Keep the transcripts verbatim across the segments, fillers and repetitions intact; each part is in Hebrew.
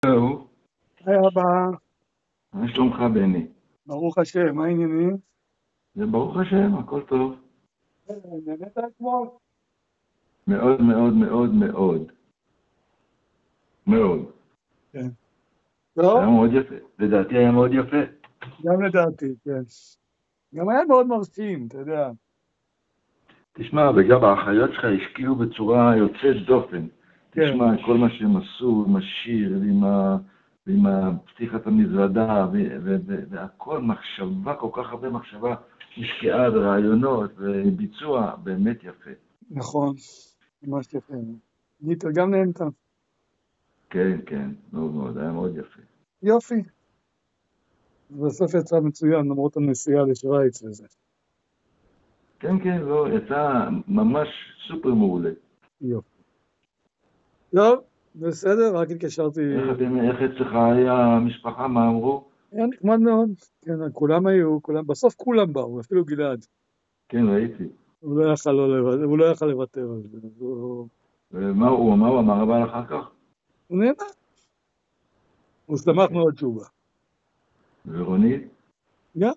זהו, היי אבא, מה שלומך בני? ברוך השם, מה העניינים? זה ברוך השם, הכל טוב. אה, נהנית אתמול? מאוד מאוד מאוד מאוד מאוד. כן. היה טוב, מאוד יפה, לדעתי היה מאוד יפה. גם לדעתי, כן. גם היה מאוד מרשים, אתה יודע. תשמע, וגם האחיות שלך השקיעו בצורה יוצאת דופן. כן, תשמע, כל מה שהם עשו עם השיר, ועם, ה... ועם פתיחת המזוודה, ו... ו... ו... והכל מחשבה, כל כך הרבה מחשבה השקיעה ברעיונות וביצוע, באמת יפה. נכון, ממש יפה. גיטר גם נהנית? כן, כן, מאוד מאוד, היה מאוד יפה. יופי. בסוף יצא מצוין, למרות הנסיעה לשוויץ וזה. כן, כן, לא, יצא ממש סופר מעולה. יופי. טוב, בסדר, רק התקשרתי. איך אתם, איך אצלך היה המשפחה, מה אמרו? היה נחמד מאוד. כן, כולם היו, כולם, בסוף כולם באו, אפילו גלעד. כן, ראיתי. הוא לא יכל לא לוותר, הוא לא יכל לוותר על זה. אז הוא ומה הוא אמר? הוא אמר אבל אחר כך? הוא נהנה, הוא שמח אוקיי. מאוד שהוא בא. ורונית? גם,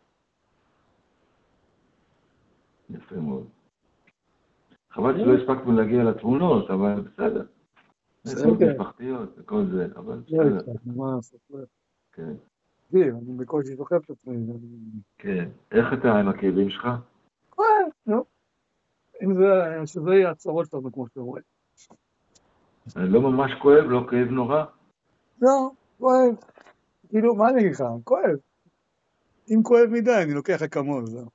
יפה מאוד. חבל שלא הספקנו להגיע לתמונות, אבל בסדר. נסיעות בסדר. משפחתיות וכל זה, אבל לא בסדר. הצלחנו, מה לעשות? לא כן, הצלחתי, אני בקושי זוכר את עצמי. אני- כן. איך אתה עם הכאבים שלך? כואב, נו. אם זה, שזה יהיה הצרות שלנו, כמו שאתם רואים. לא ממש כואב, לא כאב נורא? לא, כואב. כאילו, מה אני אגיד לך? כואב. אם כואב מדי, אני לוקח אקמול, זהו.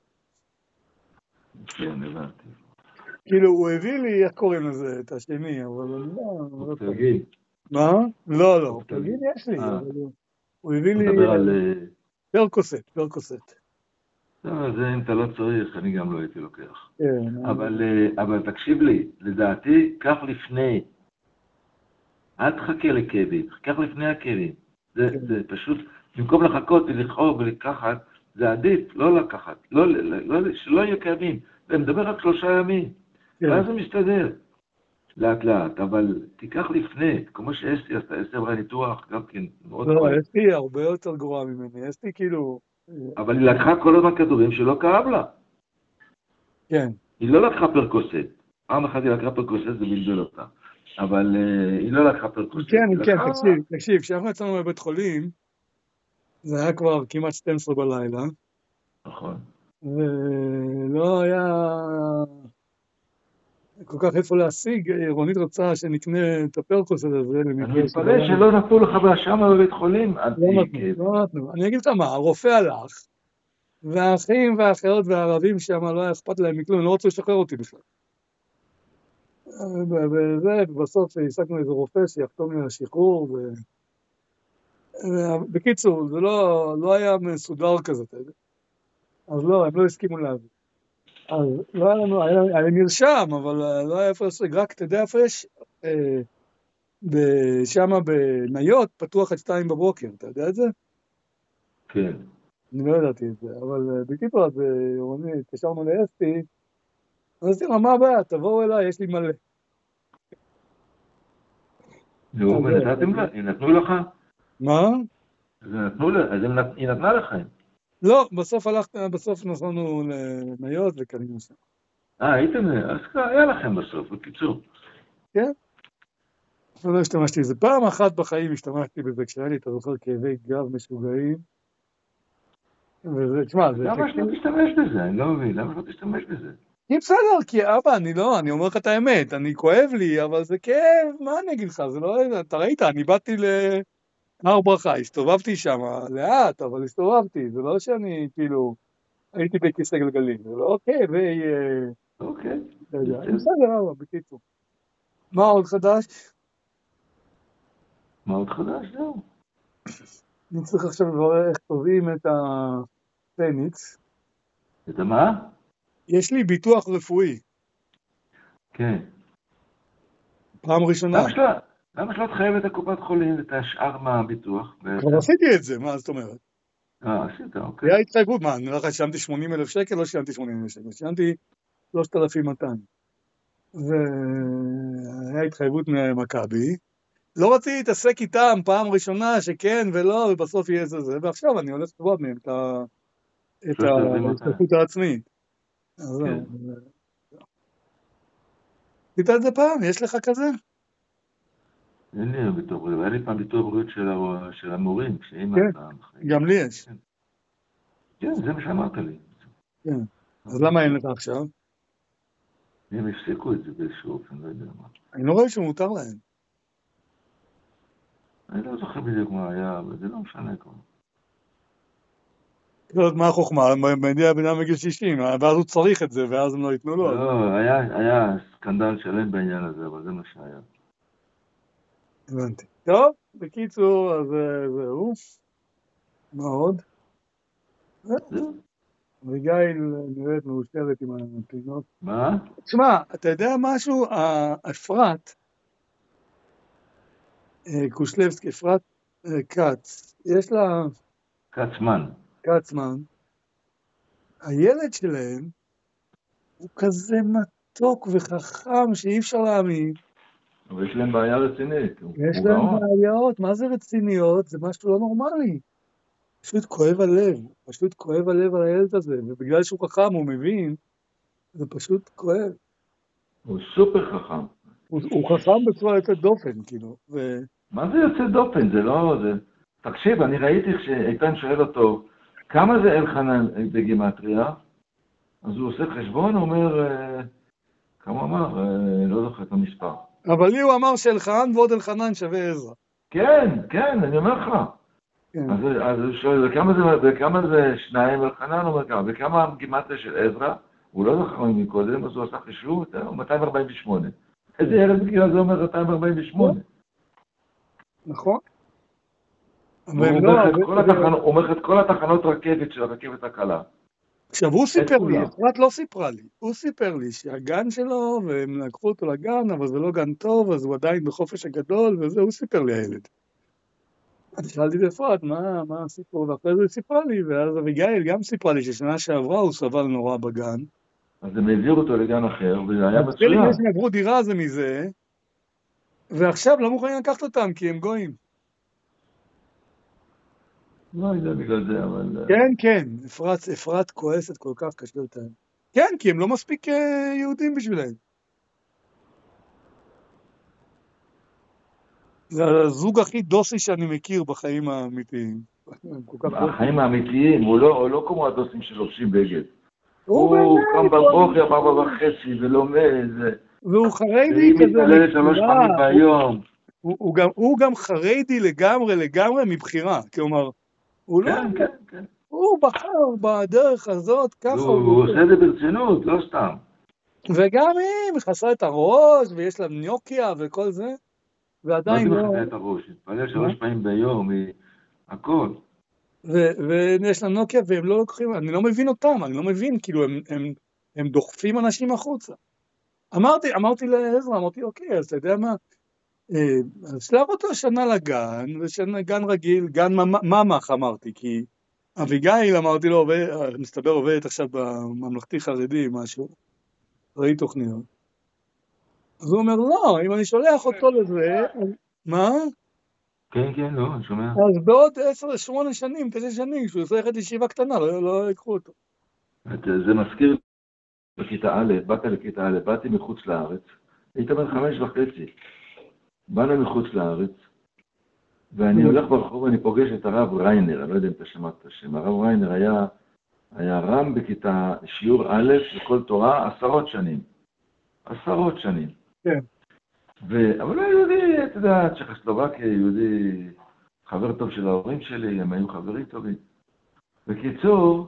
כן, הבנתי. כאילו, הוא הביא לי, איך קוראים לזה, את השני, אבל אני לא, אני לא צריך. אופטלגין. מה? לא, לא, אופטלגין אופטלגין. יש לי, אה, אבל הוא הוא הביא אתה לי מדבר על... אה, אה, פרקוסט, פרקוסט. לא, זה אם אתה לא צריך, אני גם לא הייתי לוקח. כן, אבל, אה, אבל תקשיב לי, לדעתי, קח לפני, אל תחכה לכאבים, קח לפני הכאבים. זה, כן, זה פשוט, במקום לחכות ולכאוב ולקחת, זה עדיף לא לקחת, לא, לא, לא, שלא יהיו כאבים. ומדבר רק שלושה ימים, כן. ואז זה מסתדר, לאט לאט, אבל תיקח לפני, כמו שאסתי עשתה, אסתי עברה ניתוח, גם כן מאוד לא, כואב. אסתי הרבה יותר גרועה ממני. אסתי כאילו, אה, אבל היא לקחה כל הזמן כדורים שלא כאב לה. כן. היא לא לקחה פרקוסט. פעם אחת היא לקחה פרקוסט, זה בלבל אותה. אבל uh, היא לא לקחה פרקוסט, כן, היא כן, לקחה... תקשיב, תקשיב, כשאנחנו יצאנו מבית חולים, זה היה כבר כמעט שתים עשרה בלילה, נכון. ולא היה כל כך איפה להשיג. רונית רצה שנקנה את הפרקוס הזה, אני למקרה מתפלא שבלילה. שלא נתנו לך בהשמה בבית חולים, אל לא תהי נתנו, כאבים. לא נתנו. אני אגיד לך מה, הרופא הלך, והאחים והאחיות והערבים שם לא היה אכפת להם מכלום, לא רצו לשחרר אותי בכלל. וזה, ובסוף השגנו איזה רופא שיחתום לי על השחרור, ו... בקיצור, זה לא, לא היה מסודר כזה, אתה יודע. אז לא, הם לא הסכימו להביא. אז לא היה לנו, היה, היה נרשם, אבל אה, לא היה איפה להשיג, רק אתה יודע איפה יש? אה, שם בניות פתוח עד שתיים בבוקר, אתה יודע את זה? כן. אני לא ידעתי את זה, אבל אה, בקיצור, אז אה, רוני, התקשרנו לאסתי, אז אסתי אמרה, מה הבעיה, תבואו אליי, יש לי מלא. נו, אז זהו, ונתתם לה, אז- הם נתנו לך? מה? אז הם נתנו לה, אז הם נת- היא נתנה לכם. לא, בסוף הלכת, בסוף נסענו לניות וקנינו שם. אה, הייתם, אז היה לכם בסוף, בקיצור. כן? אבל לא השתמשתי בזה. פעם אחת בחיים השתמשתי בזה, כשהיה לי, אתה זוכר, כאבי גב משוגעים, וזה, תשמע, אז זה למה שלא אפקטיבי. תשתמש בזה? אני לא מבין, למה שלא תשתמש בזה? כי בסדר, כי אבא, אני לא, אני אומר לך את האמת, אני כואב לי, אבל זה כאב, מה אני אגיד לך, זה לא, אתה ראית, אני באתי להר ברכה, הסתובבתי שם לאט, אבל הסתובבתי, זה לא שאני כאילו הייתי בכיסא גלגלים, זה לא כאבי, אה, אוקיי, אתה יודע, בסדר. בסדר, אבא, בקיצור. מה עוד חדש? מה עוד חדש? זהו. אני צריך עכשיו לברר איך תובעים את הפניקס. את מה? יש לי ביטוח רפואי, כן. פעם ראשונה. למה שלא, למה שלא תחייב את הקופת חולים ואת השאר מהביטוח כבר בעצם? עשיתי את זה, מה זאת אומרת? אה, עשית, אוקיי. היה התחייבות, מה, אני לא יודע, שילמתי שמונים אלף שקל, לא שילמתי שמונים אלף שקל, שילמתי שלושת אלפים ומאתיים. והיה התחייבות ממכבי, לא רציתי להתעסק איתם פעם ראשונה שכן ולא, ובסוף יהיה זה זה, ועכשיו אני הולך לטבוע מהם את ההשתתפות העצמית. אז זהו. עשית את זה פעם? יש לך כזה? אין לי ביטוח בריאות, היה לי פעם ביטוח בריאות של המורים, כשאימא פעם. גם לי יש. כן, זה מה שאמרת לי. כן. אז למה אין לך עכשיו? הם הפסיקו את זה באיזשהו אופן, לא יודע מה. אני לא רואה שמותר להם. אני לא זוכר בדיוק מה היה, אבל זה לא משנה כבר. לא יודעת מה החוכמה, מגיע בן אדם בגיל שישים, ואז הוא צריך את זה, ואז הם לא ייתנו לו. לא, היה סקנדל שלם בעניין הזה, אבל זה מה שהיה. הבנתי. טוב, בקיצור, אז זהו. מה עוד? זהו. אביגיל נראית מאושרת עם הפינות. מה? תשמע, אתה יודע משהו? אפרת, קושלבסקי, אפרת קץ, יש לה... קצמן. קצמן. הילד שלהם הוא כזה מתוק וחכם שאי אפשר להאמין. אבל יש להם בעיה רצינית. יש להם בעיות, מה זה רציניות? זה משהו לא נורמלי. פשוט כואב הלב, פשוט כואב הלב על הילד הזה, ובגלל שהוא חכם הוא מבין, זה פשוט כואב. הוא סופר חכם. הוא, הוא חכם בצורה יוצאת דופן, כאילו. ו... מה זה יוצאת דופן? זה לא... זה... תקשיב, אני ראיתי כשאיתן שואל אותו, כמה זה אלחנן בגימטריה? אז הוא עושה חשבון, הוא אומר, כמה אמר? לא זוכר את המספר. אבל לי הוא אמר שאלחנן ועוד אלחנן שווה עזרא. כן, כן, אני אומר לך. כן. אז, אז הוא שואל, וכמה זה, וכמה זה שניים אלחנן? הוא אומר כמה, וכמה גימטריה של עזרא? הוא לא זוכר מקודם, אז הוא עשה חישוב, מאתיים ארבעים ושמונה. איזה ילד בגיל הזה אומר מאתיים ארבעים ושמונה? נכון. הוא אומר את כל התחנות רכבת של הרכבת הקלה. עכשיו הוא סיפר לי, אפרת לא סיפרה לי, הוא סיפר לי שהגן שלו, והם לקחו אותו לגן, אבל זה לא גן טוב, אז הוא עדיין בחופש הגדול, וזה הוא סיפר לי הילד. אני שאלתי את אפרת, מה, מה הסיפור? ואחרי זה היא סיפרה לי, ואז אביגיל גם סיפרה לי ששנה שעברה הוא סבל נורא בגן. אז הם העבירו אותו לגן אחר, וזה היה מצוין. אז הם עברו דירה זה מזה, ועכשיו לא מוכנים לקחת אותם, כי הם גויים. לא יודע בגלל זה, אבל... כן, כן, אפרת, אפרת כועסת כל כך קשה אותם. כן, כי הם לא מספיק יהודים בשבילהם. זה הזוג הכי דוסי שאני מכיר בחיים האמיתיים. בחיים האמיתיים, הוא לא כמו הדוסים שלובשים בגד. הוא קם בבוקר, ארבע וחצי, ולומד. והוא חרדי כזה. היא מתעללת שלוש פעמים ביום. הוא גם חרדי לגמרי, לגמרי מבחירה. כלומר, הוא לא... כן, כן, כן. הוא בחר בדרך הזאת, ככה... הוא עושה את זה ברצינות, לא סתם. וגם היא מכסה את הראש, ויש לה נוקיה וכל זה. ועדיין לא... מה זה מכסה את הראש? התפלל שלוש פעמים ביום, היא... הכל. ויש לה נוקיה, והם לא לוקחים... אני לא מבין אותם, אני לא מבין, כאילו, הם דוחפים אנשים החוצה. אמרתי, אמרתי לעזרא, אמרתי, אוקיי, אז אתה יודע מה? אז שלח אותו שנה לגן, ושנה גן רגיל, גן ממח אמרתי, כי אביגיל אמרתי לו, מסתבר עובדת עכשיו בממלכתי חרדי, משהו, ראי תוכניות. אז הוא אומר, לא, אם אני שולח אותו לזה, מה? כן, כן, לא, אני שומע. אז בעוד עשר, שמונה שנים, תשע שנים, כשהוא עושה ללכת ישיבה קטנה, לא יקחו אותו. זה מזכיר בכיתה א', באת לכיתה א', באתי מחוץ לארץ, היית בן חמש וחצי. באנו מחוץ לארץ, ואני הולך ברחוב ואני פוגש את הרב ריינר, אני לא יודע אם אתה שמעת את השם. הרב ריינר היה, היה רם בכיתה שיעור א' בכל תורה עשרות שנים. עשרות שנים. כן. ו... אבל הוא יהודי, אתה יודע, צ'כוסלובקיה, יהודי, חבר טוב של ההורים שלי, הם היו חברים טובים. בקיצור,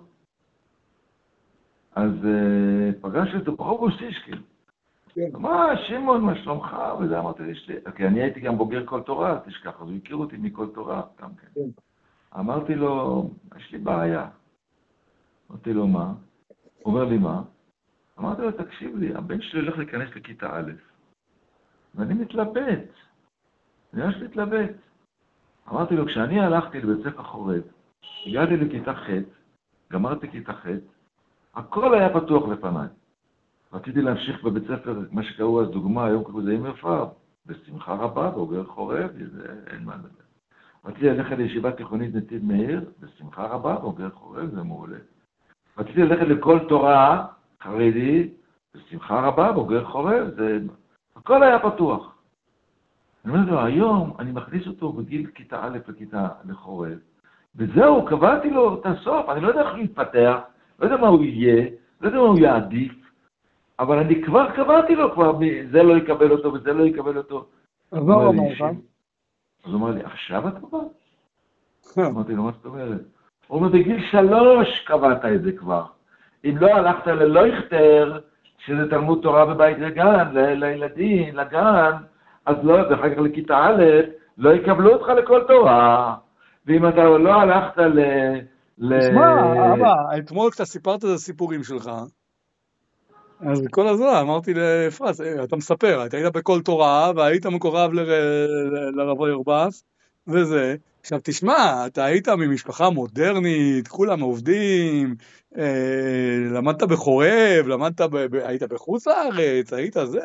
אז uh, פגשתי אותו ברחוב אוסישקין. מה, שמעון, מה שלומך? וזה אמרתי לי, כי אני הייתי גם בוגר כל תורה, תשכח, אז הוא הכיר אותי מכל תורה, גם כן. אמרתי לו, יש לי בעיה. אמרתי לו, מה? הוא אומר לי, מה? אמרתי לו, תקשיב לי, הבן שלי הולך להיכנס לכיתה א', ואני מתלבט. אני ממש מתלבט. אמרתי לו, כשאני הלכתי לבית ספר חורב, הגעתי לכיתה ח', גמרתי כיתה ח', הכל היה פתוח לפניי. רציתי להמשיך בבית ספר, מה שקראו אז דוגמה, היום קראו זה עם יפר. בשמחה רבה, בוגר חורב, זה אין מה לדבר. רציתי ללכת לישיבה תיכונית נתיב מאיר, בשמחה רבה, בוגר חורב, זה מעולה. רציתי ללכת לכל תורה חרדי, בשמחה רבה, בוגר חורב, זה... הכל היה פתוח. אני אומר לו, היום אני מכניס אותו בגיל כיתה א' לכיתה לחורב, וזהו, קבעתי לו את הסוף, אני לא יודע איך הוא יתפתח, לא יודע מה הוא יהיה, לא יודע מה הוא יעדיף, אבל אני כבר קבעתי לו, כבר זה לא יקבל אותו וזה לא יקבל אותו. אז מה הוא אמר לך? אז הוא אמר לי, עכשיו את קבעת? אמרתי לו, מה זאת אומרת? הוא אומר, בגיל שלוש קבעת את זה כבר. אם לא הלכת ללא יכתר, שזה תלמוד תורה בבית לגן, לילדים, לגן, אז לא, ואחר כך לכיתה א', לא יקבלו אותך לכל תורה. ואם אתה לא הלכת ל... תשמע, אבא, אתמול כשאתה סיפרת את הסיפורים שלך, אז כל הזמן אמרתי לאפרת, אתה מספר, אתה היית בכל תורה, והיית מקורב לרב ירבס, וזה. עכשיו תשמע, אתה היית ממשפחה מודרנית, כולם עובדים, למדת בחורב, למדת, היית בחוץ לארץ, היית זה,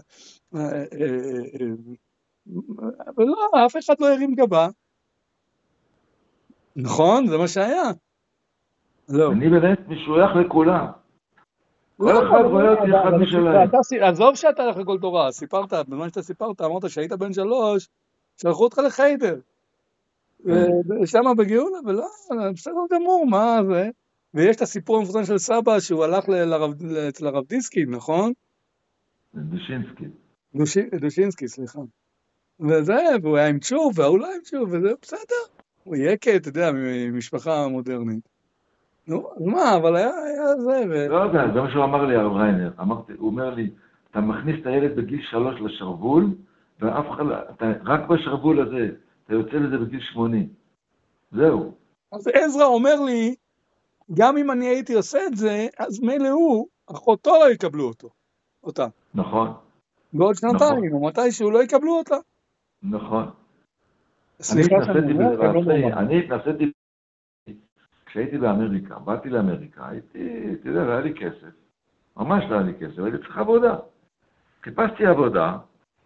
ולא, אף אחד לא הרים גבה. נכון? זה מה שהיה. אני באמת משוייך לכולם. כל אחד רואה אותי אחד משלהם. עזוב שאתה הולך לכל תורה, סיפרת, בזמן שאתה סיפרת, אמרת שהיית בן שלוש, שלחו אותך לחיידר. ושם בגאולה, ולא, בסדר גמור, מה זה? ויש את הסיפור המפורסם של סבא, שהוא הלך אצל הרב דיסקין, נכון? דושינסקי. דושינסקי, סליחה. וזה, והוא היה עם תשוב, והוא לא עם תשוב, וזה בסדר. הוא יקה, אתה יודע, ממשפחה מודרנית. נו, מה, אבל היה, היה זה, ו... לא יודע, זה מה שהוא אמר לי, הרב ריינר. אמרתי, הוא אומר לי, אתה מכניס את הילד בגיל שלוש לשרוול, ואף אחד, אתה, רק בשרוול הזה, אתה יוצא לזה בגיל שמונים. זהו. אז עזרא אומר לי, גם אם אני הייתי עושה את זה, אז מילא הוא, אחותו לא יקבלו אותו, אותה. נכון. בעוד שנתיים, או מתי שהוא לא יקבלו אותה. נכון. סליחה שאני אומר, אני התנסיתי, כשהייתי באמריקה, באתי לאמריקה, הייתי, אתה יודע, לא היה לי כסף, ממש לא היה לי כסף, הייתי צריך עבודה. חיפשתי עבודה,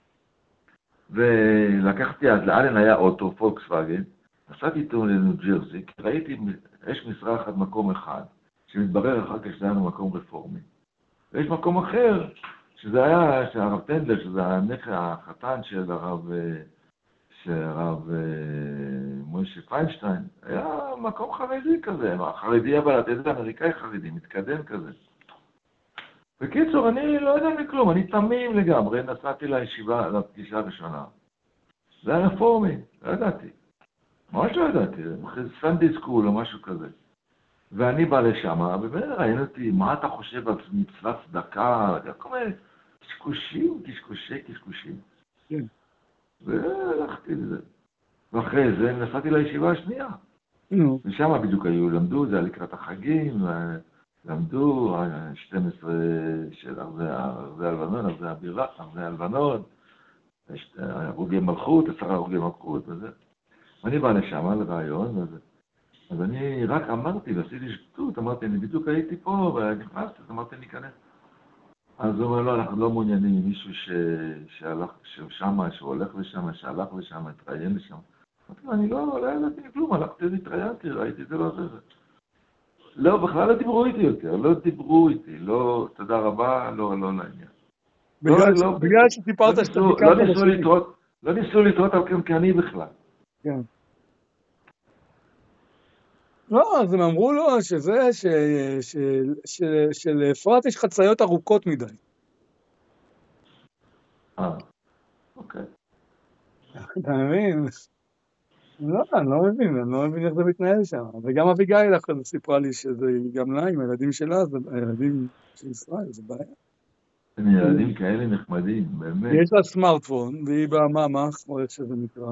ולקחתי, אז לאלן היה אוטו, פולקסווגן, נסעתי איתו לניו ג'רזי, כי ראיתי, יש משרה אחת מקום אחד, שמתברר אחר כך שזה היה מקום רפורמי. ויש מקום אחר, שזה היה, שהרב טנדלר, שזה הנכד החתן של הרב, של הרב מוישה פיינשטיין, היה מקום חרדי כזה, חרדי אבל, אתה יודע, אמריקאי חרדי, מתקדם כזה. בקיצור, אני לא יודע מכלום, אני תמים לגמרי, נסעתי לישיבה, לפגישה הראשונה. זה היה רפורמי, לא ידעתי. ממש לא ידעתי, סנדי סקול או משהו כזה. ואני בא לשם, ובאמת ראינו אותי, מה אתה חושב על מצוות צדקה? כל מיני קשקושים, קשקושי קשקושים. כן. והלכתי לזה. ואחרי זה נסעתי לישיבה השנייה. נו. ושם בדיוק היו, למדו, זה היה לקראת החגים, למדו שתים עשרה של ארזי הלבנון, ארזי הבירה, ארזי הלבנון, הרוגי מלכות, עשרה הרוגי מלכות וזה. ואני בא לשם לרעיון וזה. אז אני רק אמרתי, ועשיתי שטות, אמרתי, אני בדיוק הייתי פה, ונכנסתי, אז אמרתי, ניכנס. אז הוא אומר, לא, אנחנו לא מעוניינים עם מישהו שהלך שם, שהוא הולך לשם, שהלך לשם, התראיין לשם. אמרתי לו, אני לא, לא ידעתי כלום, הלכתי והתראיינתי, ראיתי את זה לא זה. לא, בכלל לא דיברו איתי יותר, לא דיברו איתי, לא, תודה רבה, לא, לא לעניין. בגלל שסיפרת שאתה ביקרת לשני. לא ניסו לטעות על קמקני בכלל. כן. לא, אז הם אמרו לו שזה, שלאפרת יש חצאיות ארוכות מדי. אה, אוקיי. אתה מבין? לא, אני לא מבין, אני לא מבין איך זה מתנהל שם. וגם אביגיל אחרי זה סיפרה לי שזה גם לה, עם הילדים שלה, זה הילדים של ישראל, זה בעיה. הם ילדים כאלה נחמדים, באמת. יש לה סמארטפון, והיא בממ"ח, או איך שזה נקרא,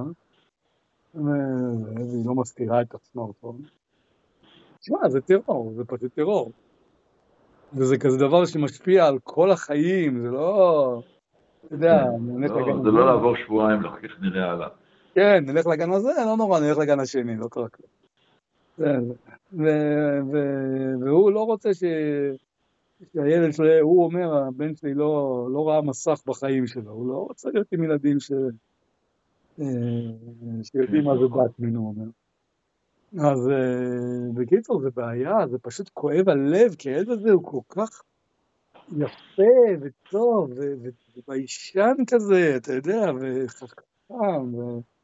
והיא לא מסתירה את הסמארטפון. תשמע, זה טרור, זה פשוט טרור. וזה כזה דבר שמשפיע על כל החיים, זה לא... אתה יודע, נלך לגן הזה. זה לא לעבור שבועיים, אחר כך נראה עליו. כן, נלך לגן הזה, לא נורא, נלך לגן השני, לא קרה כלום. והוא לא רוצה ש... שהילד שלו, הוא אומר, הבן שלי לא, לא rאה מסך בחיים שלו, הוא לא רוצה להיות עם ילדים ש, אה, שיודעים כן, מה זה נכון. דת, הוא אומר. אז אה, בקיצור, זה בעיה, זה פשוט כואב הלב, כי הילד הזה הוא כל כך יפה וטוב, ו- ו- וביישן כזה, אתה יודע, וחכם,